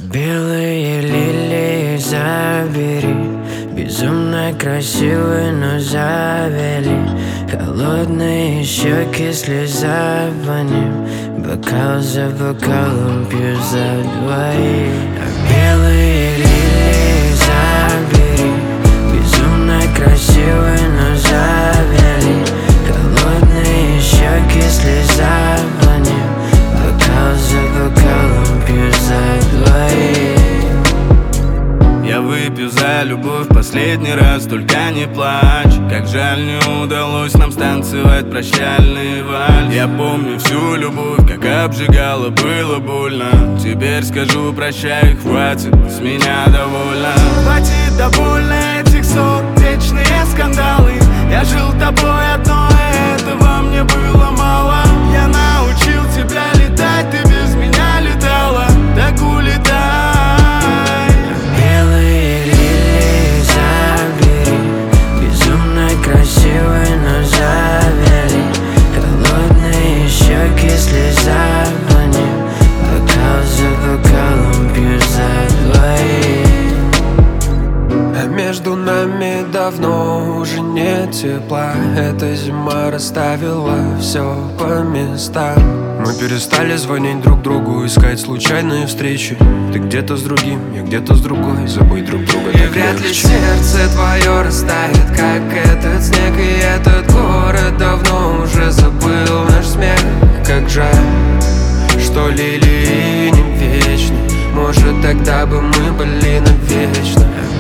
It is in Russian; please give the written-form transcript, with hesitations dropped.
Белые лилии забери, безумно красивый, но завели. Холодные щеки слеза по ним, бокал за бокалом пью за двоих. Белые лилии забери, безумно красивый, но завели. Холодные щеки слеза по ним, бокал за бокалом пью за двоих. Я выпью за любовь последний раз, только не плачь. Как жаль, не удалось нам станцевать прощальный вальс. Я помню всю любовь, как обжигала, было больно. Теперь скажу прощай, хватит, с меня довольно. Хватит довольно этих ссор, вечные скандалы. Я жил тобой одной, этого мне было мало. Я научил тебя летать, ты без меня летала. Так улетай. Красивый, но завели. Холодные щеки слеза по ним, бокал за бокалом пью за двоих. А между нами давно уже нет тепла. Эта зима расставила все по местам. Мы перестали звонить друг другу, искать случайные встречи. Ты где-то с другим, я где-то с другой. Забыть друг друга так вряд ли легче. сердце твое растает, как этот снег. И этот город давно уже забыл наш смех. Как жаль, что лилии не вечны. Может, тогда бы мы были навечно.